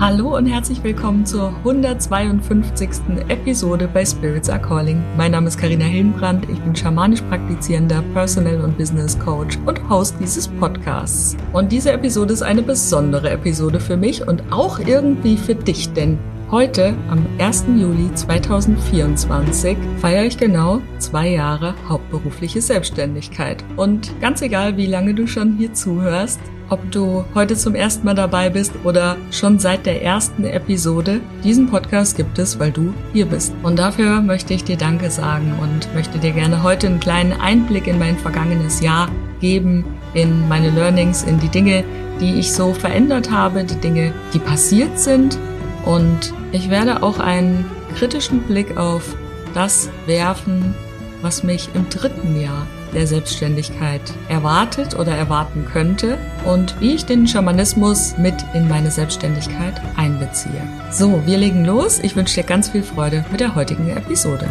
Hallo und herzlich willkommen zur 152. Episode bei Spirits Are Calling. Mein Name ist Carina Hillenbrand, ich bin schamanisch praktizierender Personal- und Business Coach und Host dieses Podcasts. Und diese Episode ist eine besondere Episode für mich und auch irgendwie für dich, denn heute, am 1. Juli 2024, feiere ich genau 2 Jahre hauptberufliche Selbstständigkeit. Und ganz egal, wie lange du schon hier zuhörst, ob du heute zum ersten Mal dabei bist oder schon seit der ersten Episode, diesen Podcast gibt es, weil du hier bist. Und dafür möchte ich dir Danke sagen und möchte dir gerne heute einen kleinen Einblick in mein vergangenes Jahr geben, in meine Learnings, in die Dinge, die ich so verändert habe, die Dinge, die passiert sind. Und ich werde auch einen kritischen Blick auf das werfen, was mich im 3. Jahr der Selbstständigkeit erwartet oder erwarten könnte und wie ich den Schamanismus mit in meine Selbstständigkeit einbeziehe. So, wir legen los. Ich wünsche dir ganz viel Freude mit der heutigen Episode.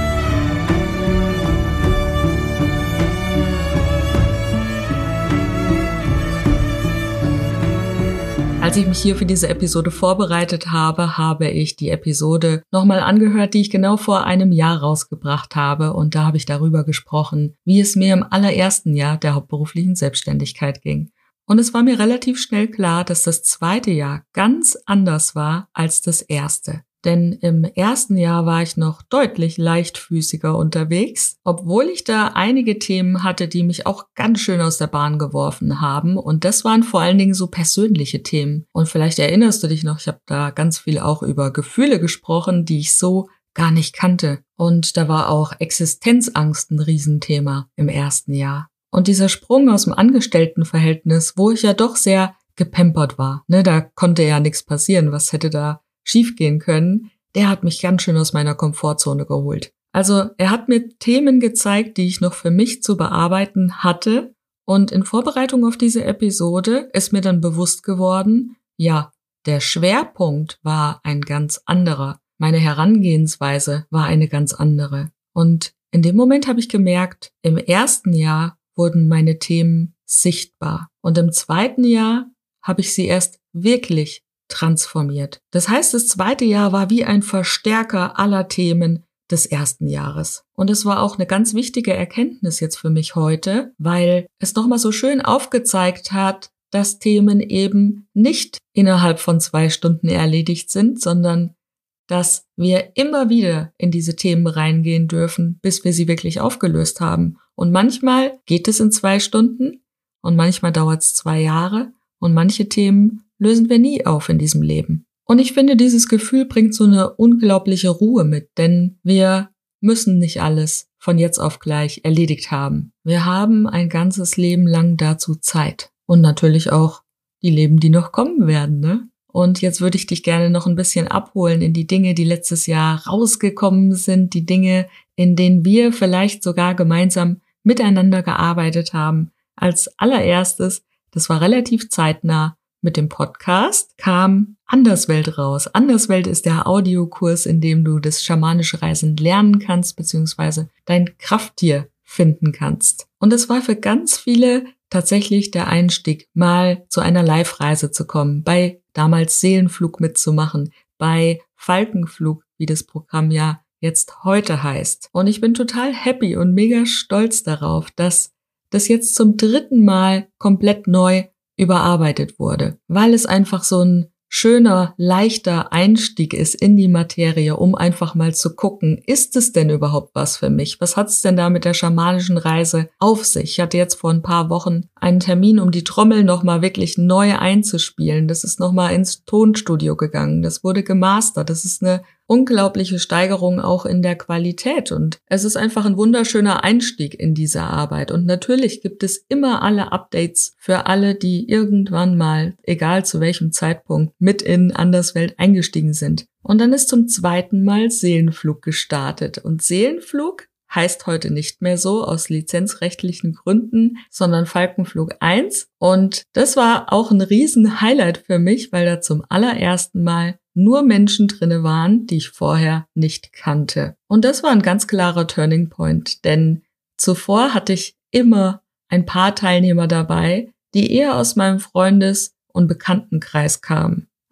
Als ich mich hier für diese Episode vorbereitet habe, habe ich die Episode nochmal angehört, die ich genau vor einem Jahr rausgebracht habe. Und da habe ich darüber gesprochen, wie es mir im allerersten Jahr der hauptberuflichen Selbstständigkeit ging. Und es war mir relativ schnell klar, dass das 2. Jahr ganz anders war als das 1. Denn im 1. Jahr war ich noch deutlich leichtfüßiger unterwegs, obwohl ich da einige Themen hatte, die mich auch ganz schön aus der Bahn geworfen haben. Und das waren vor allen Dingen so persönliche Themen. Und vielleicht erinnerst du dich noch, ich habe da ganz viel auch über Gefühle gesprochen, die ich so gar nicht kannte. Und da war auch Existenzangst ein Riesenthema im 1. Jahr. Und dieser Sprung aus dem Angestelltenverhältnis, wo ich ja doch sehr gepampert war, da konnte ja nichts passieren, was hätte da schiefgehen können, der hat mich ganz schön aus meiner Komfortzone geholt. Also er hat mir Themen gezeigt, die ich noch für mich zu bearbeiten hatte. Und in Vorbereitung auf diese Episode ist mir dann bewusst geworden, ja, der Schwerpunkt war ein ganz anderer. Meine Herangehensweise war eine ganz andere. Und in dem Moment habe ich gemerkt, im 1. Jahr wurden meine Themen sichtbar. Und im 2. Jahr habe ich sie erst wirklich transformiert. Das heißt, das 2. Jahr war wie ein Verstärker aller Themen des 1. Jahres. Und es war auch eine ganz wichtige Erkenntnis jetzt für mich heute, weil es nochmal so schön aufgezeigt hat, dass Themen eben nicht innerhalb von 2 Stunden erledigt sind, sondern dass wir immer wieder in diese Themen reingehen dürfen, bis wir sie wirklich aufgelöst haben. Und manchmal geht es in 2 Stunden und manchmal dauert es 2 Jahre und manche Themen lösen wir nie auf in diesem Leben. Und ich finde, dieses Gefühl bringt so eine unglaubliche Ruhe mit, denn wir müssen nicht alles von jetzt auf gleich erledigt haben. Wir haben ein ganzes Leben lang dazu Zeit. Und natürlich auch die Leben, die noch kommen werden, ne? Und jetzt würde ich dich gerne noch ein bisschen abholen in die Dinge, die letztes Jahr rausgekommen sind, die Dinge, in denen wir vielleicht sogar gemeinsam miteinander gearbeitet haben. Als allererstes, das war relativ zeitnah, mit dem Podcast kam Anderswelt raus. Anderswelt ist der Audiokurs, in dem du das schamanische Reisen lernen kannst, beziehungsweise dein Krafttier finden kannst. Und es war für ganz viele tatsächlich der Einstieg, mal zu einer Live-Reise zu kommen, bei damals Seelenflug mitzumachen, bei Falkenflug, wie das Programm ja jetzt heute heißt. Und ich bin total happy und mega stolz darauf, dass das jetzt zum 3. Mal komplett neu überarbeitet wurde, weil es einfach so ein schöner, leichter Einstieg ist in die Materie, um einfach mal zu gucken, ist es denn überhaupt was für mich? Was hat es denn da mit der schamanischen Reise auf sich? Ich hatte jetzt vor ein paar Wochen einen Termin, um die Trommel nochmal wirklich neu einzuspielen. Das ist nochmal ins Tonstudio gegangen. Das wurde gemastert. Das ist eine unglaubliche Steigerung auch in der Qualität und es ist einfach ein wunderschöner Einstieg in diese Arbeit. Und natürlich gibt es immer alle Updates für alle, die irgendwann mal, egal zu welchem Zeitpunkt, mit in Anderswelt eingestiegen sind. Und dann ist zum 2. Mal Seelenflug gestartet. Und Seelenflug heißt heute nicht mehr so aus lizenzrechtlichen Gründen, sondern Falkenflug 1. Und das war auch ein riesen Highlight für mich, weil da zum allerersten Mal nur Menschen drinne waren, die ich vorher nicht kannte. Und das war ein ganz klarer Turning Point, denn zuvor hatte ich immer ein paar Teilnehmer dabei, die eher aus meinem Freundes- und Bekanntenkreis kamen.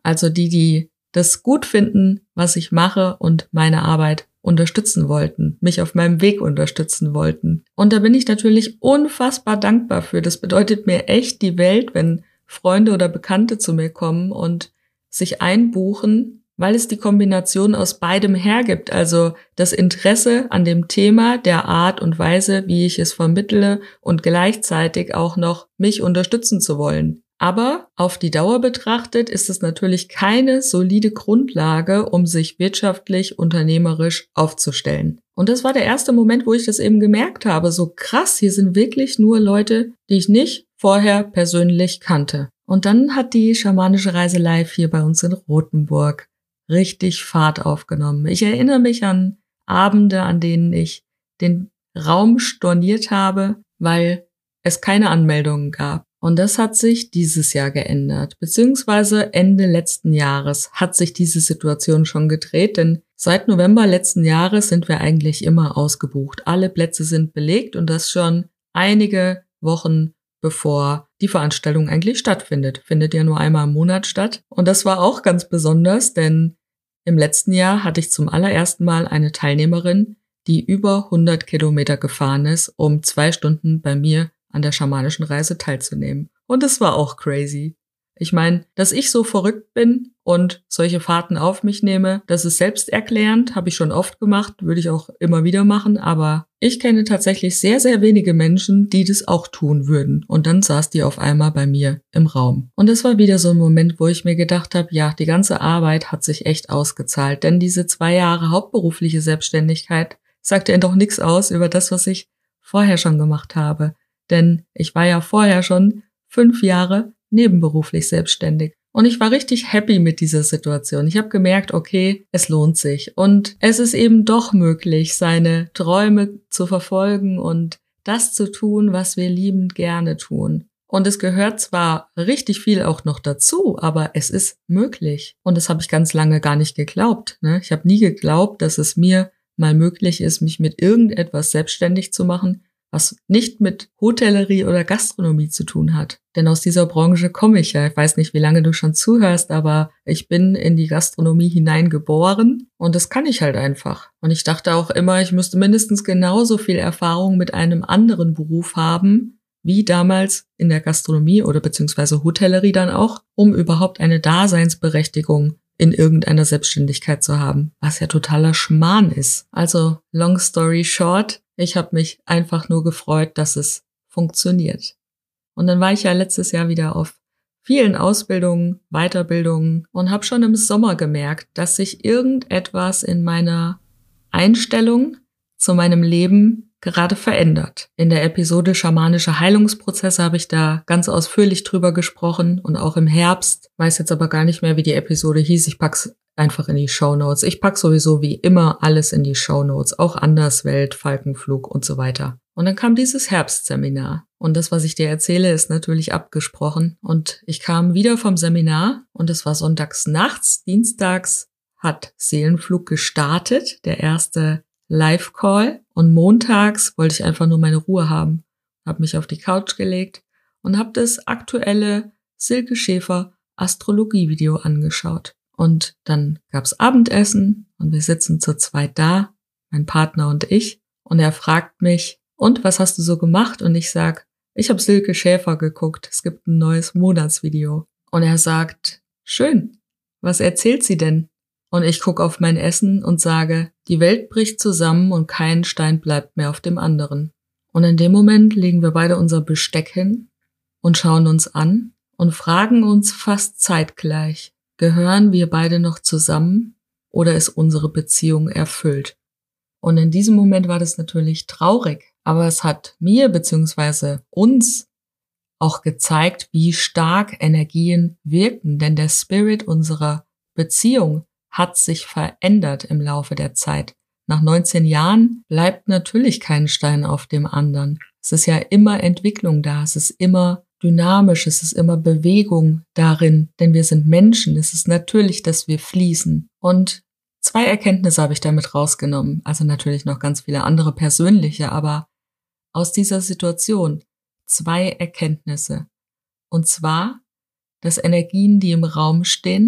Also die das gut finden, was ich mache und meine Arbeit unterstützen wollten, mich auf meinem Weg unterstützen wollten. Und da bin ich natürlich unfassbar dankbar für. Das bedeutet mir echt die Welt, wenn Freunde oder Bekannte zu mir kommen und sich einbuchen, weil es die Kombination aus beidem hergibt. Also das Interesse an dem Thema, der Art und Weise, wie ich es vermittle und gleichzeitig auch noch mich unterstützen zu wollen. Aber auf die Dauer betrachtet ist es natürlich keine solide Grundlage, um sich wirtschaftlich, unternehmerisch aufzustellen. Und das war der erste Moment, wo ich das eben gemerkt habe. So krass, hier sind wirklich nur Leute, die ich nicht vorher persönlich kannte. Und dann hat die schamanische Reise live hier bei uns in Rothenburg richtig Fahrt aufgenommen. Ich erinnere mich an Abende, an denen ich den Raum storniert habe, weil es keine Anmeldungen gab. Und das hat sich dieses Jahr geändert, beziehungsweise Ende letzten Jahres hat sich diese Situation schon gedreht, denn seit November letzten Jahres sind wir eigentlich immer ausgebucht. Alle Plätze sind belegt und das schon einige Wochen bevor die Veranstaltung eigentlich stattfindet. Findet ja nur einmal im Monat statt. Und das war auch ganz besonders, denn im letzten Jahr hatte ich zum allerersten Mal eine Teilnehmerin, die über 100 Kilometer gefahren ist, um 2 Stunden bei mir an der schamanischen Reise teilzunehmen. Und es war auch crazy. Ich meine, dass ich so verrückt bin und solche Fahrten auf mich nehme, das ist selbsterklärend, habe ich schon oft gemacht, würde ich auch immer wieder machen, aber ich kenne tatsächlich sehr, sehr wenige Menschen, die das auch tun würden. Und dann saß die auf einmal bei mir im Raum. Und es war wieder so ein Moment, wo ich mir gedacht habe, ja, die ganze Arbeit hat sich echt ausgezahlt, denn diese 2 Jahre hauptberufliche Selbstständigkeit sagte ja doch nichts aus über das, was ich vorher schon gemacht habe. Denn ich war ja vorher schon 5 Jahre nebenberuflich selbstständig. Und ich war richtig happy mit dieser Situation. Ich habe gemerkt, okay, es lohnt sich. Und es ist eben doch möglich, seine Träume zu verfolgen und das zu tun, was wir liebend gerne tun. Und es gehört zwar richtig viel auch noch dazu, aber es ist möglich. Und das habe ich ganz lange gar nicht geglaubt. Ich habe nie geglaubt, dass es mir mal möglich ist, mich mit irgendetwas selbstständig zu machen, was nicht mit Hotellerie oder Gastronomie zu tun hat. Denn aus dieser Branche komme ich ja. Ich weiß nicht, wie lange du schon zuhörst, aber ich bin in die Gastronomie hineingeboren und das kann ich halt einfach. Und ich dachte auch immer, ich müsste mindestens genauso viel Erfahrung mit einem anderen Beruf haben, wie damals in der Gastronomie oder beziehungsweise Hotellerie dann auch, um überhaupt eine Daseinsberechtigung in irgendeiner Selbstständigkeit zu haben, was ja totaler Schmarrn ist. Also, long story short, ich habe mich einfach nur gefreut, dass es funktioniert. Und dann war ich ja letztes Jahr wieder auf vielen Ausbildungen, Weiterbildungen und habe schon im Sommer gemerkt, dass sich irgendetwas in meiner Einstellung zu meinem Leben gerade verändert. In der Episode Schamanische Heilungsprozesse habe ich da ganz ausführlich drüber gesprochen und auch im Herbst. Weiß jetzt aber gar nicht mehr, wie die Episode hieß. Ich pack's einfach in die Shownotes. Ich pack sowieso wie immer alles in die Shownotes, auch Anderswelt, Falkenflug und so weiter. Und dann kam dieses Herbstseminar. Und das, was ich dir erzähle, ist natürlich abgesprochen. Und ich kam wieder vom Seminar und es war sonntags nachts. Dienstags hat Seelenflug gestartet, der erste Live-Call. Und montags wollte ich einfach nur meine Ruhe haben. Habe mich auf die Couch gelegt und habe das aktuelle Silke Schäfer Astrologie-Video angeschaut. Und dann gab's Abendessen und wir sitzen zu zweit da, mein Partner und ich. Und er fragt mich, und was hast du so gemacht? Und ich sag, ich habe Silke Schäfer geguckt, es gibt ein neues Monatsvideo. Und er sagt, schön, was erzählt sie denn? Und ich gucke auf mein Essen und sage, die Welt bricht zusammen und kein Stein bleibt mehr auf dem anderen. Und in dem Moment legen wir beide unser Besteck hin und schauen uns an und fragen uns fast zeitgleich, gehören wir beide noch zusammen oder ist unsere Beziehung erfüllt? Und in diesem Moment war das natürlich traurig, aber es hat mir bzw. uns auch gezeigt, wie stark Energien wirken, denn der Spirit unserer Beziehung hat sich verändert im Laufe der Zeit. Nach 19 Jahren bleibt natürlich kein Stein auf dem anderen. Es ist ja immer Entwicklung da, es ist immer dynamisch, es ist immer Bewegung darin, denn wir sind Menschen, es ist natürlich, dass wir fließen. Und 2 Erkenntnisse habe ich damit rausgenommen, also natürlich noch ganz viele andere persönliche, aber aus dieser Situation 2 Erkenntnisse. Und zwar, dass Energien, die im Raum stehen,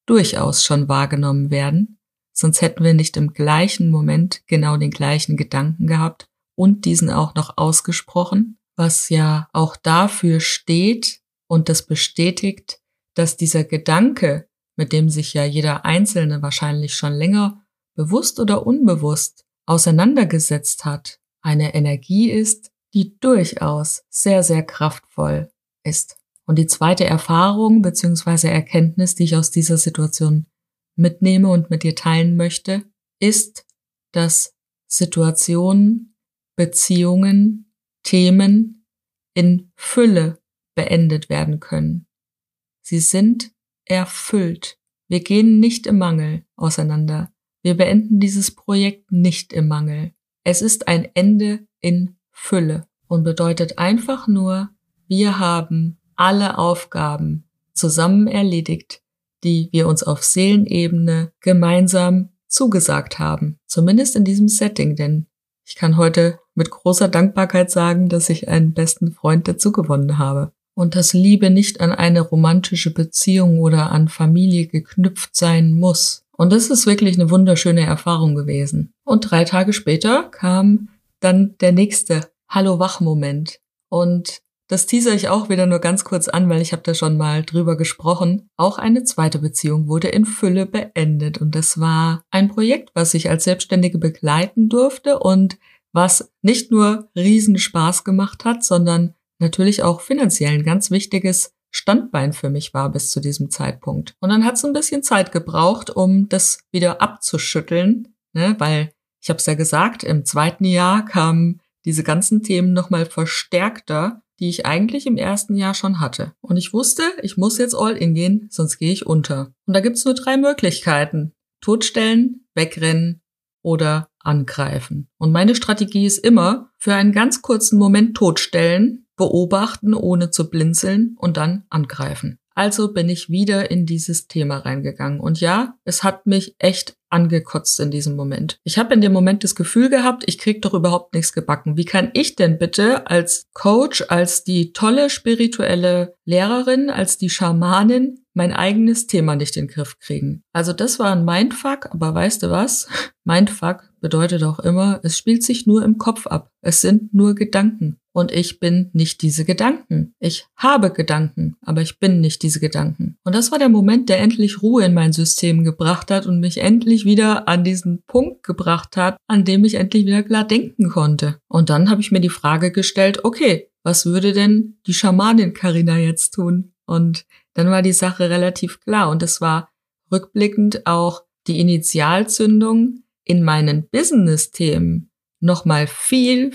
durchaus schon wahrgenommen werden, sonst hätten wir nicht im gleichen Moment genau den gleichen Gedanken gehabt und diesen auch noch ausgesprochen, was ja auch dafür steht und das bestätigt, dass dieser Gedanke, mit dem sich ja jeder Einzelne wahrscheinlich schon länger bewusst oder unbewusst auseinandergesetzt hat, eine Energie ist, die durchaus sehr, sehr kraftvoll ist. Und die zweite Erfahrung bzw. Erkenntnis, die ich aus dieser Situation mitnehme und mit dir teilen möchte, ist, dass Situationen, Beziehungen, Themen in Fülle beendet werden können. Sie sind erfüllt. Wir gehen nicht im Mangel auseinander. Wir beenden dieses Projekt nicht im Mangel. Es ist ein Ende in Fülle und bedeutet einfach nur, wir haben alle Aufgaben zusammen erledigt, die wir uns auf Seelenebene gemeinsam zugesagt haben. Zumindest in diesem Setting, denn ich kann heute mit großer Dankbarkeit sagen, dass ich einen besten Freund dazu gewonnen habe. Und dass Liebe nicht an eine romantische Beziehung oder an Familie geknüpft sein muss. Und das ist wirklich eine wunderschöne Erfahrung gewesen. Und 3 Tage später kam dann der nächste Hallo-Wach-Moment. Und das teasere ich auch wieder nur ganz kurz an, weil ich habe da schon mal drüber gesprochen. Auch eine zweite Beziehung wurde in Fülle beendet. Und das war ein Projekt, was ich als Selbstständige begleiten durfte und was nicht nur riesen Spaß gemacht hat, sondern natürlich auch finanziell ein ganz wichtiges Standbein für mich war bis zu diesem Zeitpunkt. Und dann hat es ein bisschen Zeit gebraucht, um das wieder abzuschütteln, ne? Weil, ich habe es ja gesagt, im 2. Jahr kamen diese ganzen Themen nochmal verstärkter, die ich eigentlich im 1. Jahr schon hatte. Und ich wusste, ich muss jetzt all in gehen, sonst gehe ich unter. Und da gibt's nur 3 Möglichkeiten. Totstellen, wegrennen oder angreifen. Und meine Strategie ist immer, für einen ganz kurzen Moment totstellen, beobachten, ohne zu blinzeln und dann angreifen. Also bin ich wieder in dieses Thema reingegangen. Und ja, es hat mich echt angekotzt in diesem Moment. Ich habe in dem Moment das Gefühl gehabt, ich krieg doch überhaupt nichts gebacken. Wie kann ich denn bitte als Coach, als die tolle spirituelle Lehrerin, als die Schamanin mein eigenes Thema nicht in den Griff kriegen? Also das war ein Mindfuck, aber weißt du was? Mindfuck bedeutet auch immer, es spielt sich nur im Kopf ab. Es sind nur Gedanken. Und ich bin nicht diese Gedanken. Ich habe Gedanken, aber ich bin nicht diese Gedanken. Und das war der Moment, der endlich Ruhe in mein System gebracht hat und mich endlich wieder an diesen Punkt gebracht hat, an dem ich endlich wieder klar denken konnte. Und dann habe ich mir die Frage gestellt, okay, was würde denn die Schamanin Carina jetzt tun? Und dann war die Sache relativ klar. Und es war rückblickend auch die Initialzündung in meinen Business-Themen, nochmal viel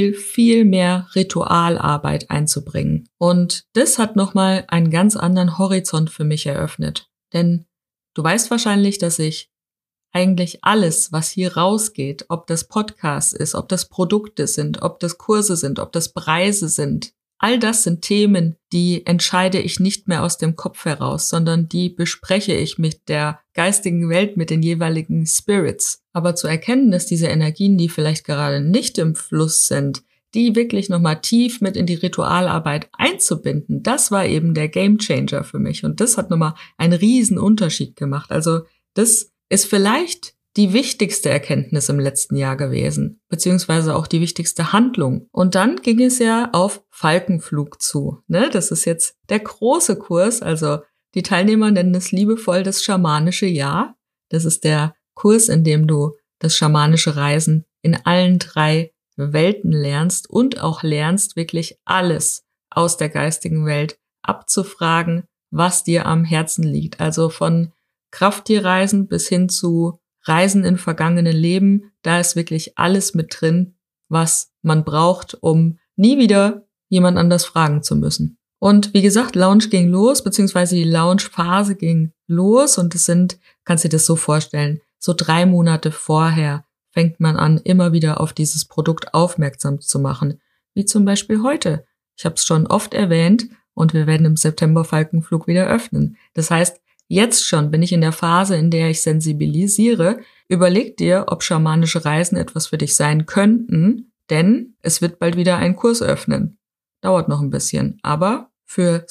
mehr Ritualarbeit einzubringen. Und das hat nochmal einen ganz anderen Horizont für mich eröffnet. Denn du weißt wahrscheinlich, dass ich eigentlich alles, was hier rausgeht, ob das Podcast ist, ob das Produkte sind, ob das Kurse sind, ob das Preise sind, all das sind Themen, die entscheide ich nicht mehr aus dem Kopf heraus, sondern die bespreche ich mit der geistigen Welt, mit den jeweiligen Spirits. Aber zu erkennen, dass diese Energien, die vielleicht gerade nicht im Fluss sind, die wirklich nochmal tief mit in die Ritualarbeit einzubinden, das war eben der Gamechanger für mich. Und das hat nochmal einen riesen Unterschied gemacht. Also das ist vielleicht die wichtigste Erkenntnis im letzten Jahr gewesen, beziehungsweise auch die wichtigste Handlung. Und dann ging es ja auf Falkenflug zu. Ne? Das ist jetzt der große Kurs, also die Teilnehmer nennen es liebevoll das schamanische Jahr. Das ist der Kurs, in dem du das schamanische Reisen in allen 3 Welten lernst und auch lernst, wirklich alles aus der geistigen Welt abzufragen, was dir am Herzen liegt. Also von Krafttierreisen bis hin zu Reisen in vergangene Leben, da ist wirklich alles mit drin, was man braucht, um nie wieder jemand anders fragen zu müssen. Und wie gesagt, Launch ging los, beziehungsweise die Launch-Phase ging los und es sind, kannst du dir das so vorstellen, so 3 Monate vorher fängt man an, immer wieder auf dieses Produkt aufmerksam zu machen. Wie zum Beispiel heute. Ich habe es schon oft erwähnt und wir werden im September Falkenflug wieder öffnen. Das heißt, jetzt schon bin ich in der Phase, in der ich sensibilisiere. Überleg dir, ob schamanische Reisen etwas für dich sein könnten, denn es wird bald wieder einen Kurs öffnen. Dauert noch ein bisschen, aber für solch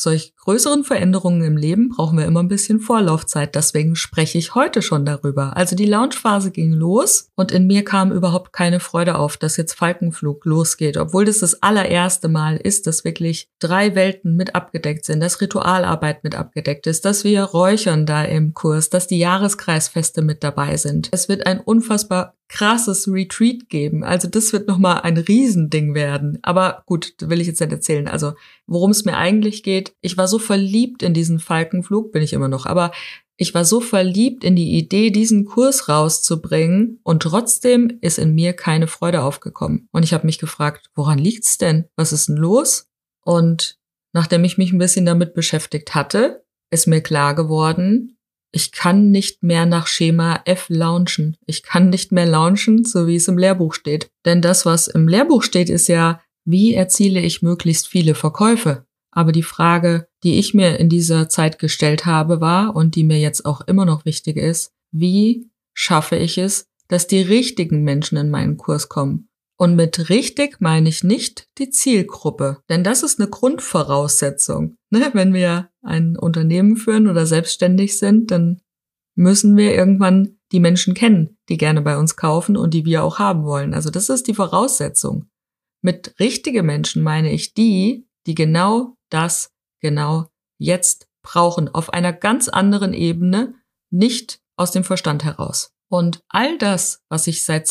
größeren Veränderungen im Leben brauchen wir immer ein bisschen Vorlaufzeit. Deswegen spreche ich heute schon darüber. Also die Launchphase ging los und in mir kam überhaupt keine Freude auf, dass jetzt Falkenflug losgeht. Obwohl das allererste Mal ist, dass wirklich 3 Welten mit abgedeckt sind, dass Ritualarbeit mit abgedeckt ist, dass wir räuchern da im Kurs, dass die Jahreskreisfeste mit dabei sind. Es wird ein unfassbar krasses Retreat geben. Also das wird nochmal ein Riesending werden. Aber gut, das will ich jetzt nicht erzählen. Also worum es mir eigentlich geht, ich war so verliebt in diesen Falkenflug, bin ich immer noch, aber ich war so verliebt in die Idee, diesen Kurs rauszubringen und trotzdem ist in mir keine Freude aufgekommen. Und ich habe mich gefragt, woran liegt's denn? Was ist denn los? Und nachdem ich mich ein bisschen damit beschäftigt hatte, ist mir klar geworden, ich kann nicht mehr nach Schema F launchen. Ich kann nicht mehr launchen, so wie es im Lehrbuch steht. Denn das, was im Lehrbuch steht, ist ja, wie erziele ich möglichst viele Verkäufe? Aber die Frage, die ich mir in dieser Zeit gestellt habe, war, und die mir jetzt auch immer noch wichtig ist, wie schaffe ich es, dass die richtigen Menschen in meinen Kurs kommen? Und mit richtig meine ich nicht die Zielgruppe, denn das ist eine Grundvoraussetzung. Wenn wir ein Unternehmen führen oder selbstständig sind, dann müssen wir irgendwann die Menschen kennen, die gerne bei uns kaufen und die wir auch haben wollen. Also das ist die Voraussetzung. Mit richtige Menschen meine ich die genau das genau jetzt brauchen, auf einer ganz anderen Ebene, nicht aus dem Verstand heraus. Und all das, was ich seit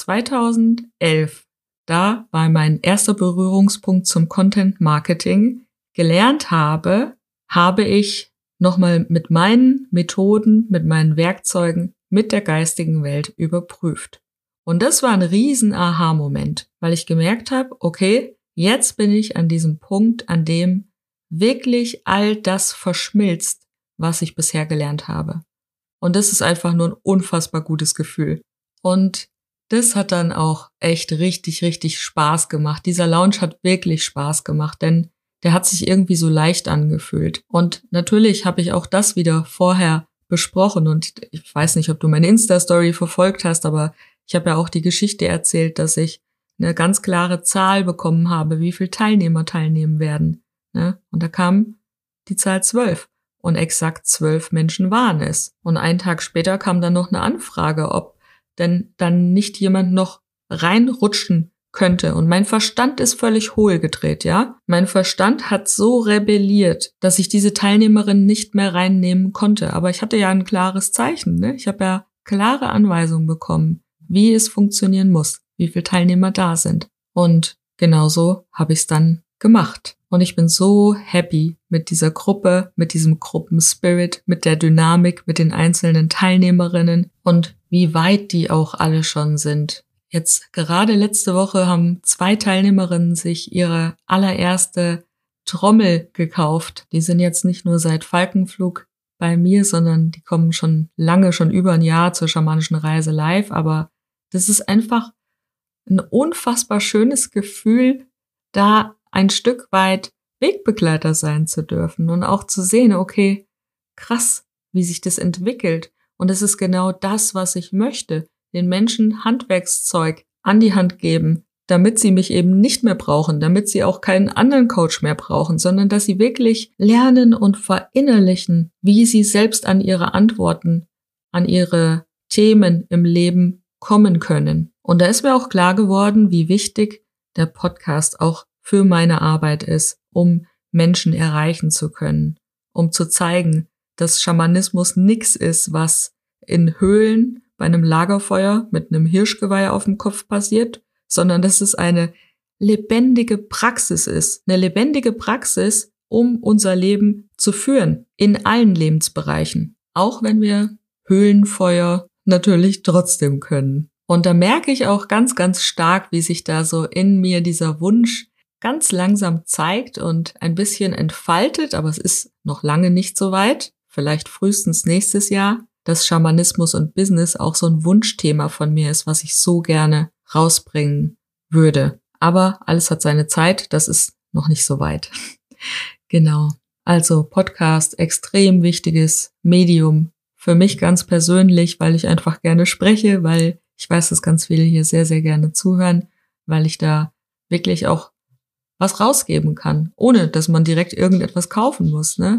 2011, da war mein erster Berührungspunkt zum Content Marketing, gelernt habe ich nochmal mit meinen Methoden, mit meinen Werkzeugen, mit der geistigen Welt überprüft. Und das war ein riesen Aha-Moment, weil ich gemerkt habe, okay, jetzt bin ich an diesem Punkt, an dem wirklich all das verschmilzt, was ich bisher gelernt habe. Und das ist einfach nur ein unfassbar gutes Gefühl. Und das hat dann auch echt richtig, richtig Spaß gemacht. Dieser Launch hat wirklich Spaß gemacht, denn der hat sich irgendwie so leicht angefühlt. Und natürlich habe ich auch das wieder vorher besprochen. Und ich weiß nicht, ob du meine Insta-Story verfolgt hast, aber ich habe ja auch die Geschichte erzählt, dass ich eine ganz klare Zahl bekommen habe, wie viele Teilnehmer teilnehmen werden. Und da kam die Zahl 12. Und exakt 12 Menschen waren es. Und einen Tag später kam dann noch eine Anfrage, ob denn dann nicht jemand noch reinrutschen könnte. Und mein Verstand ist völlig hohl gedreht, ja. Mein Verstand hat so rebelliert, dass ich diese Teilnehmerin nicht mehr reinnehmen konnte. Aber ich hatte ja ein klares Zeichen, ne? Ich habe ja klare Anweisungen bekommen, wie es funktionieren muss, wie viele Teilnehmer da sind. Und genauso habe ich es dann gemacht. Und ich bin so happy mit dieser Gruppe, mit diesem Gruppenspirit, mit der Dynamik, mit den einzelnen Teilnehmerinnen und wie weit die auch alle schon sind. Jetzt gerade letzte Woche haben 2 Teilnehmerinnen sich ihre allererste Trommel gekauft. Die sind jetzt nicht nur seit Falkenflug bei mir, sondern die kommen schon lange, schon über ein Jahr zur schamanischen Reise live. Aber das ist einfach ein unfassbar schönes Gefühl, da ein Stück weit Wegbegleiter sein zu dürfen und auch zu sehen, okay, krass, wie sich das entwickelt. Und es ist genau das, was ich möchte, den Menschen Handwerkszeug an die Hand geben, damit sie mich eben nicht mehr brauchen, damit sie auch keinen anderen Coach mehr brauchen, sondern dass sie wirklich lernen und verinnerlichen, wie sie selbst an ihre Antworten, an ihre Themen im Leben kommen können. Und da ist mir auch klar geworden, wie wichtig der Podcast auch für meine Arbeit ist, um Menschen erreichen zu können, um zu zeigen, dass Schamanismus nix ist, was in Höhlen bei einem Lagerfeuer mit einem Hirschgeweih auf dem Kopf passiert, sondern dass es eine lebendige Praxis ist. Eine lebendige Praxis, um unser Leben zu führen, in allen Lebensbereichen. Auch wenn wir Höhlenfeuer natürlich trotzdem können. Und da merke ich auch ganz, ganz stark, wie sich da so in mir dieser Wunsch ganz langsam zeigt und ein bisschen entfaltet, aber es ist noch lange nicht so weit, vielleicht frühestens nächstes Jahr, dass Schamanismus und Business auch so ein Wunschthema von mir ist, was ich so gerne rausbringen würde. Aber alles hat seine Zeit, das ist noch nicht so weit. Genau. Also Podcast, extrem wichtiges Medium für mich ganz persönlich, weil ich einfach gerne spreche, weil ich weiß, dass ganz viele hier sehr, sehr gerne zuhören, weil ich da wirklich auch was rausgeben kann, ohne dass man direkt irgendetwas kaufen muss, ne?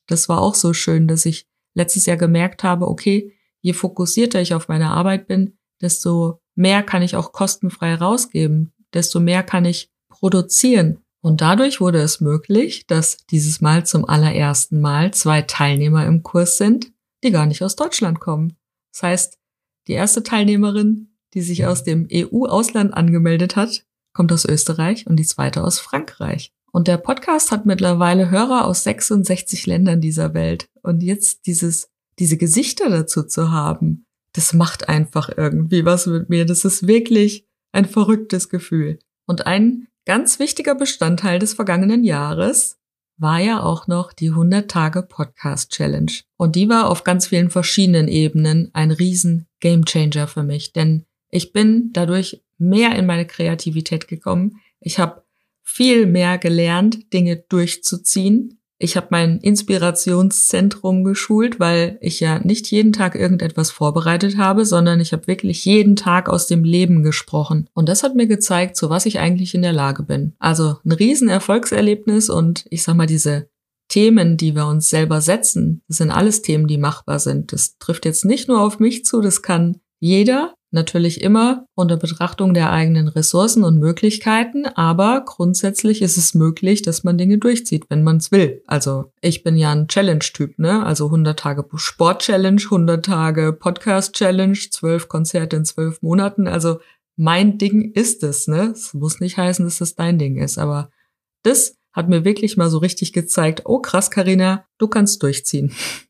das war auch so schön, dass ich letztes Jahr gemerkt habe, okay, je fokussierter ich auf meine Arbeit bin, desto mehr kann ich auch kostenfrei rausgeben, desto mehr kann ich produzieren. Und dadurch wurde es möglich, dass dieses Mal zum allerersten Mal 2 Teilnehmer im Kurs sind, die gar nicht aus Deutschland kommen. Das heißt, die erste Teilnehmerin, die sich aus dem EU-Ausland angemeldet hat, kommt aus Österreich und die zweite aus Frankreich. Und der Podcast hat mittlerweile Hörer aus 66 Ländern dieser Welt. Und jetzt diese Gesichter dazu zu haben, das macht einfach irgendwie was mit mir. Das ist wirklich ein verrücktes Gefühl. Und ein ganz wichtiger Bestandteil des vergangenen Jahres war ja auch noch die 100-Tage-Podcast-Challenge. Und die war auf ganz vielen verschiedenen Ebenen ein riesen Gamechanger für mich. Denn ich bin dadurch mehr in meine Kreativität gekommen. Ich habe viel mehr gelernt, Dinge durchzuziehen. Ich habe mein Inspirationszentrum geschult, weil ich ja nicht jeden Tag irgendetwas vorbereitet habe, sondern ich habe wirklich jeden Tag aus dem Leben gesprochen. Und das hat mir gezeigt, zu was ich eigentlich in der Lage bin. Also ein riesen Erfolgserlebnis und ich sag mal, diese Themen, die wir uns selber setzen, das sind alles Themen, die machbar sind. Das trifft jetzt nicht nur auf mich zu, das kann jeder. Natürlich immer unter Betrachtung der eigenen Ressourcen und Möglichkeiten, aber grundsätzlich ist es möglich, dass man Dinge durchzieht, wenn man es will. Also ich bin ja ein Challenge-Typ, ne? Also 100 Tage Sport-Challenge, 100 Tage Podcast-Challenge, 12 Konzerte in 12 Monaten. Also mein Ding ist es, ne? Es muss nicht heißen, dass das dein Ding ist, aber das hat mir wirklich mal so richtig gezeigt, oh krass, Carina, du kannst durchziehen.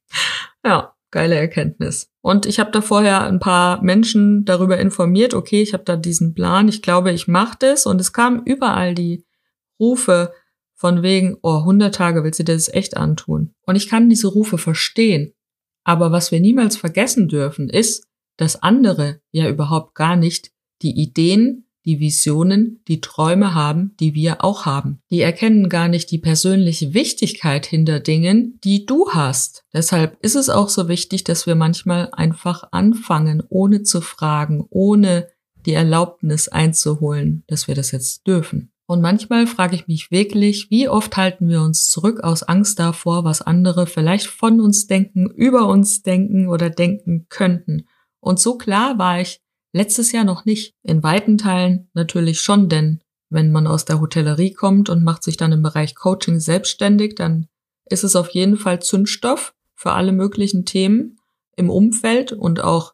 Ja. Geile Erkenntnis. Und ich habe da vorher ein paar Menschen darüber informiert, okay, ich habe da diesen Plan, ich glaube, ich mache das. Und es kamen überall die Rufe von wegen, oh, 100 Tage, willst du dir das echt antun? Und ich kann diese Rufe verstehen. Aber was wir niemals vergessen dürfen, ist, dass andere ja überhaupt gar nicht die Ideen, die Visionen, die Träume haben, die wir auch haben. Die erkennen gar nicht die persönliche Wichtigkeit hinter Dingen, die du hast. Deshalb ist es auch so wichtig, dass wir manchmal einfach anfangen, ohne zu fragen, ohne die Erlaubnis einzuholen, dass wir das jetzt dürfen. Und manchmal frage ich mich wirklich, wie oft halten wir uns zurück aus Angst davor, was andere vielleicht von uns denken, über uns denken oder denken könnten. Und so klar war ich letztes Jahr noch nicht. In weiten Teilen natürlich schon, denn wenn man aus der Hotellerie kommt und macht sich dann im Bereich Coaching selbstständig, dann ist es auf jeden Fall Zündstoff für alle möglichen Themen im Umfeld und auch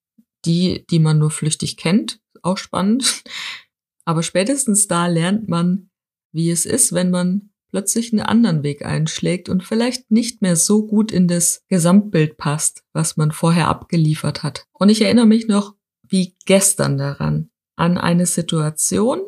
die man nur flüchtig kennt. Auch spannend. Aber spätestens da lernt man, wie es ist, wenn man plötzlich einen anderen Weg einschlägt und vielleicht nicht mehr so gut in das Gesamtbild passt, was man vorher abgeliefert hat. Und ich erinnere mich noch wie gestern daran, an eine Situation,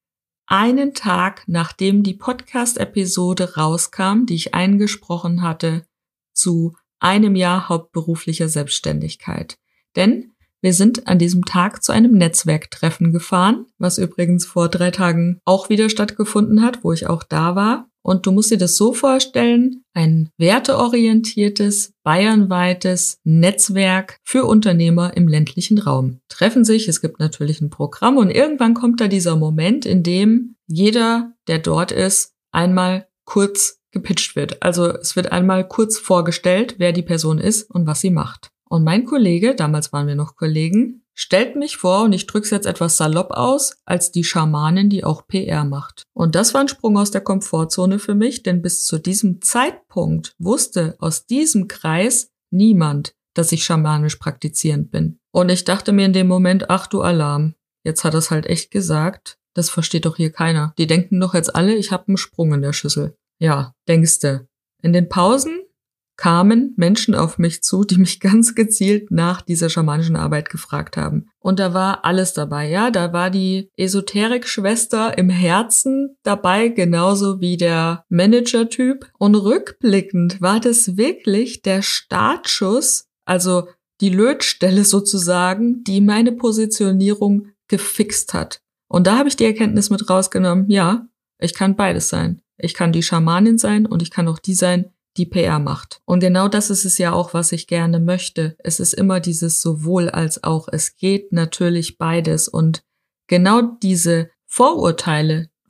einen Tag nachdem die Podcast-Episode rauskam, die ich eingesprochen hatte, zu einem Jahr hauptberuflicher Selbstständigkeit. Denn wir sind an diesem Tag zu einem Netzwerktreffen gefahren, was übrigens vor 3 Tagen auch wieder stattgefunden hat, wo ich auch da war. Und du musst dir das so vorstellen, ein werteorientiertes, bayernweites Netzwerk für Unternehmer im ländlichen Raum. Treffen sich, es gibt natürlich ein Programm und irgendwann kommt da dieser Moment, in dem jeder, der dort ist, einmal kurz gepitcht wird. Also es wird einmal kurz vorgestellt, wer die Person ist und was sie macht. Und mein Kollege, damals waren wir noch Kollegen, stellt mich vor, und ich drück's jetzt etwas salopp aus, als die Schamanin, die auch PR macht. Und das war ein Sprung aus der Komfortzone für mich, denn bis zu diesem Zeitpunkt wusste aus diesem Kreis niemand, dass ich schamanisch praktizierend bin. Und ich dachte mir in dem Moment, ach du Alarm, jetzt hat er's halt echt gesagt, das versteht doch hier keiner. Die denken doch jetzt alle, ich habe einen Sprung in der Schüssel. Ja, denkste. In den Pausen kamen Menschen auf mich zu, die mich ganz gezielt nach dieser schamanischen Arbeit gefragt haben. Und da war alles dabei, ja. Da war die Esoterik-Schwester im Herzen dabei, genauso wie der Manager-Typ. Und rückblickend war das wirklich der Startschuss, also die Lötstelle sozusagen, die meine Positionierung gefixt hat. Und da habe ich die Erkenntnis mit rausgenommen, ja, ich kann beides sein. Ich kann die Schamanin sein und ich kann auch die sein, die PR macht. Und genau das ist es ja auch, was ich gerne möchte. Es ist immer dieses sowohl als auch. Es geht natürlich beides. Und genau diese Vorurteile,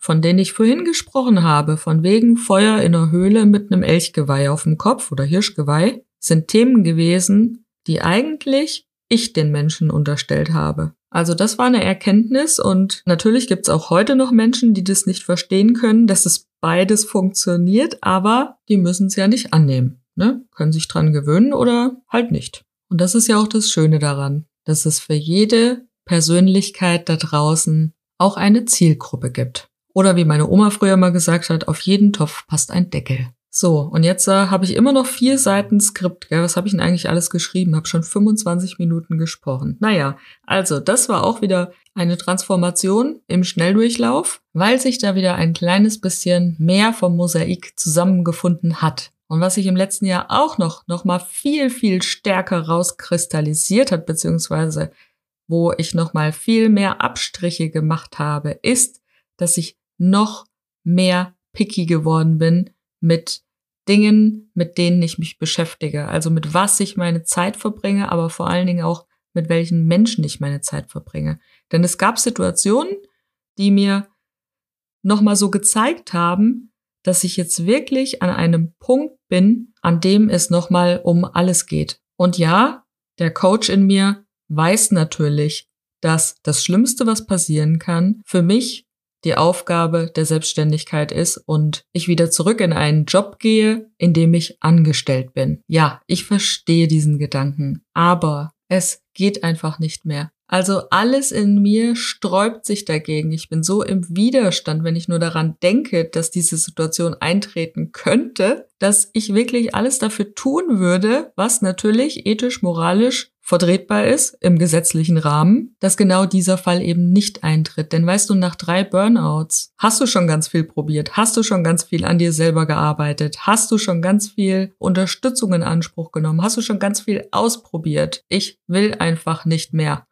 von denen ich vorhin gesprochen habe, von wegen Feuer in der Höhle mit einem Elchgeweih auf dem Kopf oder Hirschgeweih, sind Themen gewesen, die eigentlich ich den Menschen unterstellt habe. Also das war eine Erkenntnis und natürlich gibt es auch heute noch Menschen, die das nicht verstehen können, dass es beides funktioniert, aber die müssen es ja nicht annehmen, ne? Können sich dran gewöhnen oder halt nicht. Und das ist ja auch das Schöne daran, dass es für jede Persönlichkeit da draußen auch eine Zielgruppe gibt. Oder wie meine Oma früher mal gesagt hat, auf jeden Topf passt ein Deckel. So, und jetzt habe ich immer noch 4 Seiten Skript. Gell? Was habe ich denn eigentlich alles geschrieben? Habe schon 25 Minuten gesprochen. Naja, also das war auch wieder eine Transformation im Schnelldurchlauf, weil sich da wieder ein kleines bisschen mehr vom Mosaik zusammengefunden hat. Und was sich im letzten Jahr auch noch mal viel, viel stärker rauskristallisiert hat, beziehungsweise wo ich noch mal viel mehr Abstriche gemacht habe, ist, dass ich noch mehr picky geworden bin mit Dingen, mit denen ich mich beschäftige. Also mit was ich meine Zeit verbringe, aber vor allen Dingen auch mit welchen Menschen ich meine Zeit verbringe. Denn es gab Situationen, die mir nochmal so gezeigt haben, dass ich jetzt wirklich an einem Punkt bin, an dem es nochmal um alles geht. Und ja, der Coach in mir weiß natürlich, dass das Schlimmste, was passieren kann, für mich die Aufgabe der Selbstständigkeit ist und ich wieder zurück in einen Job gehe, in dem ich angestellt bin. Ja, ich verstehe diesen Gedanken, aber es geht einfach nicht mehr. Also alles in mir sträubt sich dagegen. Ich bin so im Widerstand, wenn ich nur daran denke, dass diese Situation eintreten könnte, dass ich wirklich alles dafür tun würde, was natürlich ethisch, moralisch vertretbar ist im gesetzlichen Rahmen, dass genau dieser Fall eben nicht eintritt. Denn weißt du, nach 3 Burnouts hast du schon ganz viel probiert, hast du schon ganz viel an dir selber gearbeitet, hast du schon ganz viel Unterstützung in Anspruch genommen, hast du schon ganz viel ausprobiert. Ich will einfach nicht mehr.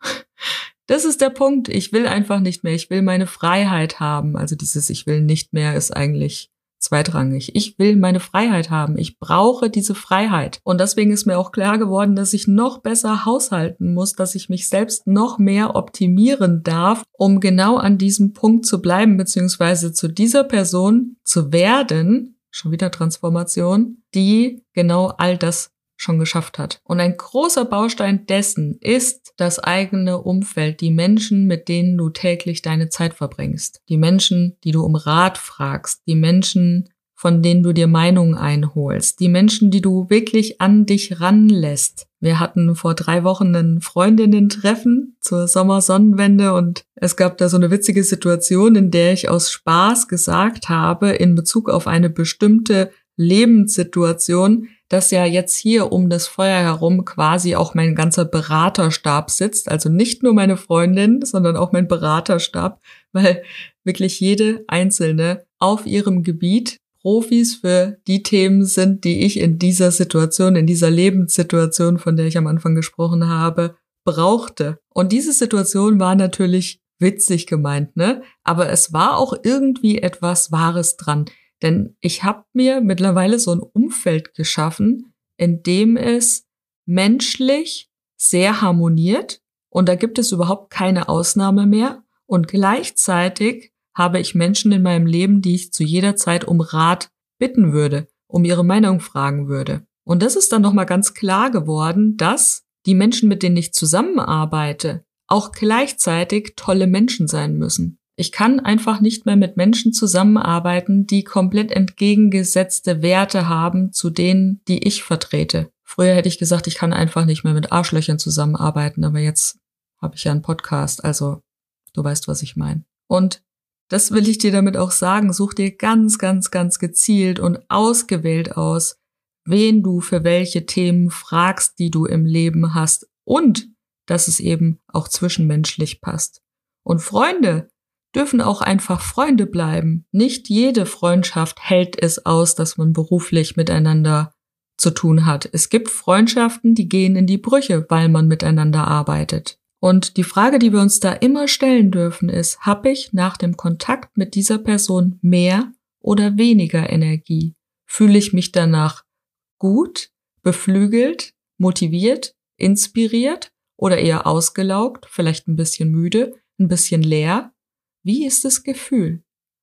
Das ist der Punkt. Ich will einfach nicht mehr. Ich will meine Freiheit haben. Also dieses Ich will nicht mehr ist eigentlich zweitrangig. Ich will meine Freiheit haben. Ich brauche diese Freiheit. Und deswegen ist mir auch klar geworden, dass ich noch besser haushalten muss, dass ich mich selbst noch mehr optimieren darf, um genau an diesem Punkt zu bleiben, beziehungsweise zu dieser Person zu werden, schon wieder Transformation, die genau all das schon geschafft hat. Und ein großer Baustein dessen ist das eigene Umfeld, die Menschen, mit denen du täglich deine Zeit verbringst, die Menschen, die du um Rat fragst, die Menschen, von denen du dir Meinungen einholst, die Menschen, die du wirklich an dich ranlässt. Wir hatten vor 3 Wochen ein Freundinnen-Treffen zur Sommersonnenwende und es gab da so eine witzige Situation, in der ich aus Spaß gesagt habe, in Bezug auf eine bestimmte Lebenssituation, dass ja jetzt hier um das Feuer herum quasi auch mein ganzer Beraterstab sitzt. Also nicht nur meine Freundin, sondern auch mein Beraterstab, weil wirklich jede Einzelne auf ihrem Gebiet Profis für die Themen sind, die ich in dieser Situation, in dieser Lebenssituation, von der ich am Anfang gesprochen habe, brauchte. Und diese Situation war natürlich witzig gemeint, ne? Aber es war auch irgendwie etwas Wahres dran. Denn ich habe mir mittlerweile so ein Umfeld geschaffen, in dem es menschlich sehr harmoniert und da gibt es überhaupt keine Ausnahme mehr. Und gleichzeitig habe ich Menschen in meinem Leben, die ich zu jeder Zeit um Rat bitten würde, um ihre Meinung fragen würde. Und das ist dann nochmal ganz klar geworden, dass die Menschen, mit denen ich zusammenarbeite, auch gleichzeitig tolle Menschen sein müssen. Ich kann einfach nicht mehr mit Menschen zusammenarbeiten, die komplett entgegengesetzte Werte haben zu denen, die ich vertrete. Früher hätte ich gesagt, ich kann einfach nicht mehr mit Arschlöchern zusammenarbeiten, aber jetzt habe ich ja einen Podcast, also du weißt, was ich meine. Und das will ich dir damit auch sagen, such dir ganz, ganz, ganz gezielt und ausgewählt aus, wen du für welche Themen fragst, die du im Leben hast und dass es eben auch zwischenmenschlich passt. Und Freunde dürfen auch einfach Freunde bleiben. Nicht jede Freundschaft hält es aus, dass man beruflich miteinander zu tun hat. Es gibt Freundschaften, die gehen in die Brüche, weil man miteinander arbeitet. Und die Frage, die wir uns da immer stellen dürfen, ist, habe ich nach dem Kontakt mit dieser Person mehr oder weniger Energie? Fühle ich mich danach gut, beflügelt, motiviert, inspiriert oder eher ausgelaugt, vielleicht ein bisschen müde, ein bisschen leer? Wie ist das Gefühl?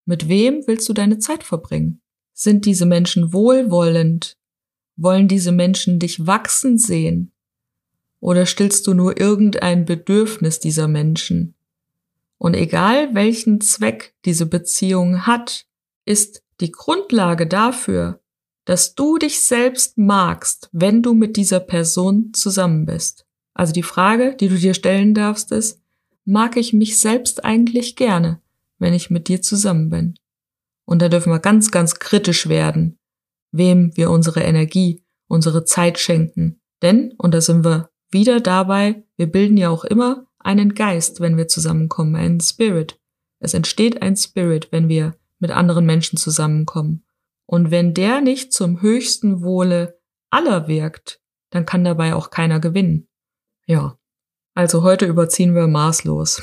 Mit wem willst du deine Zeit verbringen? Sind diese Menschen wohlwollend? Wollen diese Menschen dich wachsen sehen? Oder stillst du nur irgendein Bedürfnis dieser Menschen? Und egal welchen Zweck diese Beziehung hat, ist die Grundlage dafür, dass du dich selbst magst, wenn du mit dieser Person zusammen bist. Also die Frage, die du dir stellen darfst, ist, mag ich mich selbst eigentlich gerne, wenn ich mit dir zusammen bin? Und da dürfen wir ganz, ganz kritisch werden, wem wir unsere Energie, unsere Zeit schenken. Denn, und da sind wir wieder dabei, wir bilden ja auch immer einen Geist, wenn wir zusammenkommen, einen Spirit. Es entsteht ein Spirit, wenn wir mit anderen Menschen zusammenkommen. Und wenn der nicht zum höchsten Wohle aller wirkt, dann kann dabei auch keiner gewinnen. Ja, also heute überziehen wir maßlos.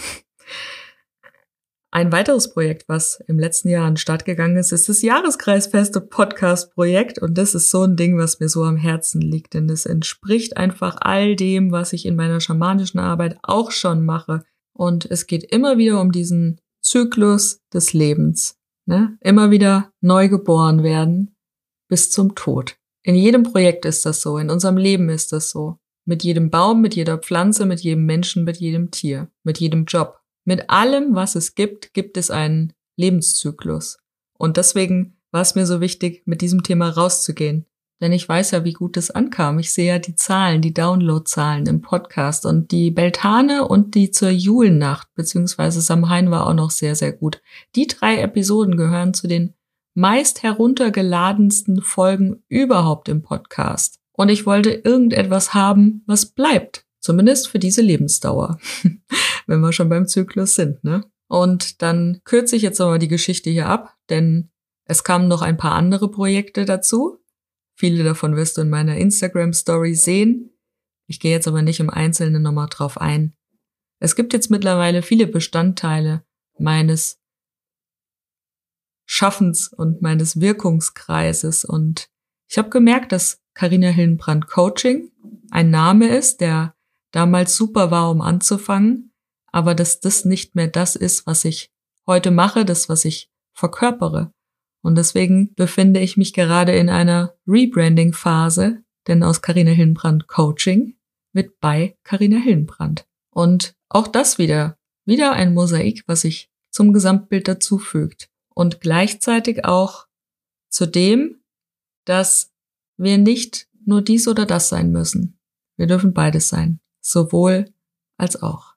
Ein weiteres Projekt, was im letzten Jahr an den Start gegangen ist, ist das Jahreskreisfeste Podcast-Projekt. Und das ist so ein Ding, was mir so am Herzen liegt, denn es entspricht einfach all dem, was ich in meiner schamanischen Arbeit auch schon mache. Und es geht immer wieder um diesen Zyklus des Lebens. Ne? Immer wieder neu geboren werden bis zum Tod. In jedem Projekt ist das so, in unserem Leben ist das so. Mit jedem Baum, mit jeder Pflanze, mit jedem Menschen, mit jedem Tier, mit jedem Job. Mit allem, was es gibt, gibt es einen Lebenszyklus. Und deswegen war es mir so wichtig, mit diesem Thema rauszugehen. Denn ich weiß ja, wie gut es ankam. Ich sehe ja die Zahlen, die Downloadzahlen im Podcast und die Beltane und die zur Julnacht, beziehungsweise Samhain war auch noch sehr, sehr gut. Die 3 Episoden gehören zu den meist heruntergeladensten Folgen überhaupt im Podcast. Und ich wollte irgendetwas haben, was bleibt. Zumindest für diese Lebensdauer. Wenn wir schon beim Zyklus sind, ne? Und dann kürze ich jetzt nochmal die Geschichte hier ab, denn es kamen noch ein paar andere Projekte dazu. Viele davon wirst du in meiner Instagram-Story sehen. Ich gehe jetzt aber nicht im Einzelnen nochmal drauf ein. Es gibt jetzt mittlerweile viele Bestandteile meines Schaffens und meines Wirkungskreises. Und ich habe gemerkt, dass Carina Hillenbrand Coaching ein Name ist, der damals super war, um anzufangen, aber dass das nicht mehr das ist, was ich heute mache, das, was ich verkörpere. Und deswegen befinde ich mich gerade in einer Rebranding-Phase, denn aus Carina Hillenbrand Coaching wird bei Carina Hillenbrand. Und auch das wieder ein Mosaik, was sich zum Gesamtbild dazufügt. Und gleichzeitig auch zu dem, dass wir nicht nur dies oder das sein müssen. Wir dürfen beides sein, sowohl als auch.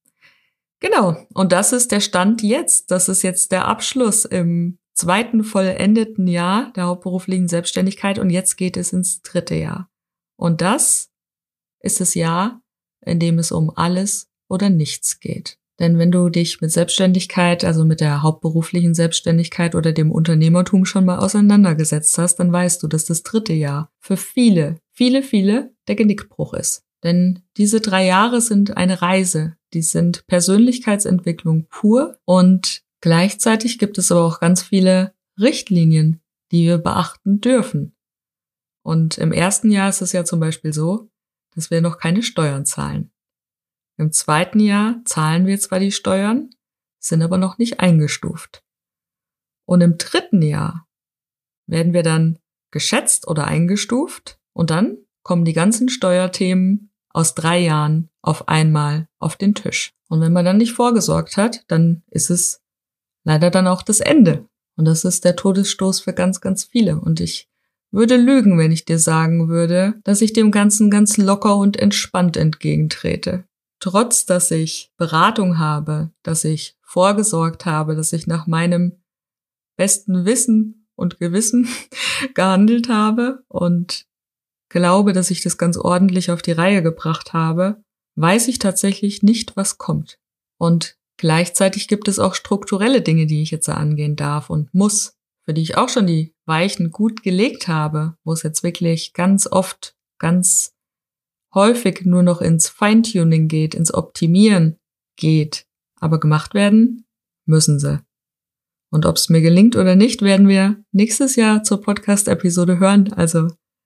Genau, und das ist der Stand jetzt. Das ist jetzt der Abschluss im 2. vollendeten Jahr der hauptberuflichen Selbstständigkeit und jetzt geht es ins 3. Jahr. Und das ist das Jahr, in dem es um alles oder nichts geht. Denn wenn du dich mit Selbstständigkeit, also mit der hauptberuflichen Selbstständigkeit oder dem Unternehmertum schon mal auseinandergesetzt hast, dann weißt du, dass das 3. Jahr für viele der Genickbruch ist. Denn diese 3 Jahre sind eine Reise, die sind Persönlichkeitsentwicklung pur und gleichzeitig gibt es aber auch ganz viele Richtlinien, die wir beachten dürfen. Und im 1. Jahr ist es ja zum Beispiel so, dass wir noch keine Steuern zahlen. Im 2. Jahr zahlen wir zwar die Steuern, sind aber noch nicht eingestuft. Und im 3. Jahr werden wir dann geschätzt oder eingestuft und dann kommen die ganzen Steuerthemen aus 3 Jahren auf einmal auf den Tisch. Und wenn man dann nicht vorgesorgt hat, dann ist es leider dann auch das Ende. Und das ist der Todesstoß für ganz, ganz viele. Und ich würde lügen, wenn ich dir sagen würde, dass ich dem Ganzen ganz locker und entspannt entgegentrete. Trotz, dass ich Beratung habe, dass ich vorgesorgt habe, dass ich nach meinem besten Wissen und Gewissen gehandelt habe und glaube, dass ich das ganz ordentlich auf die Reihe gebracht habe, weiß ich tatsächlich nicht, was kommt. Und gleichzeitig gibt es auch strukturelle Dinge, die ich jetzt angehen darf und muss, für die ich auch schon die Weichen gut gelegt habe, wo es jetzt wirklich ganz oft, ganz häufig nur noch ins Feintuning geht, ins Optimieren geht. Aber gemacht werden müssen sie. Und ob es mir gelingt oder nicht, werden wir nächstes Jahr zur Podcast-Episode hören, also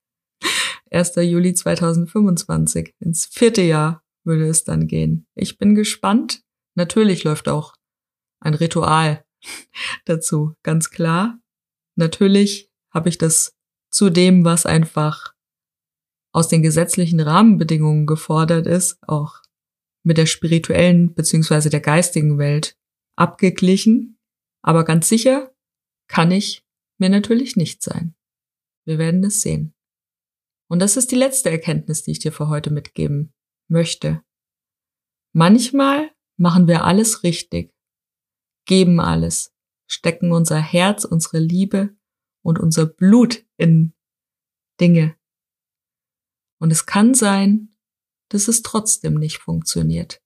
1. Juli 2025. Ins 4. Jahr würde es dann gehen. Ich bin gespannt. Natürlich läuft auch ein Ritual dazu, ganz klar. Natürlich habe ich das zu dem, was einfach aus den gesetzlichen Rahmenbedingungen gefordert ist, auch mit der spirituellen bzw. der geistigen Welt abgeglichen. Aber ganz sicher kann ich mir natürlich nicht sein. Wir werden es sehen. Und das ist die letzte Erkenntnis, die ich dir für heute mitgeben möchte. Manchmal machen wir alles richtig, geben alles, stecken unser Herz, unsere Liebe und unser Blut in Dinge. Und es kann sein, dass es trotzdem nicht funktioniert.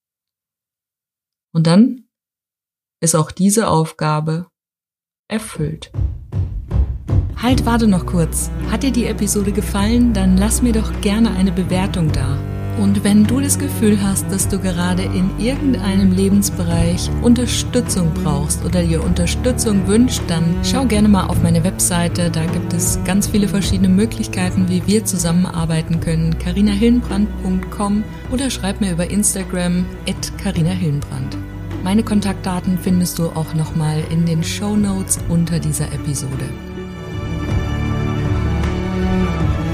Und dann ist auch diese Aufgabe erfüllt. Halt, warte noch kurz. Hat dir die Episode gefallen? Dann lass mir doch gerne eine Bewertung da. Und wenn du das Gefühl hast, dass du gerade in irgendeinem Lebensbereich Unterstützung brauchst oder dir Unterstützung wünschst, dann schau gerne mal auf meine Webseite. Da gibt es ganz viele verschiedene Möglichkeiten, wie wir zusammenarbeiten können. carinahillenbrand.com oder schreib mir über Instagram @carinahillenbrand. Meine Kontaktdaten findest du auch nochmal in den Shownotes unter dieser Episode.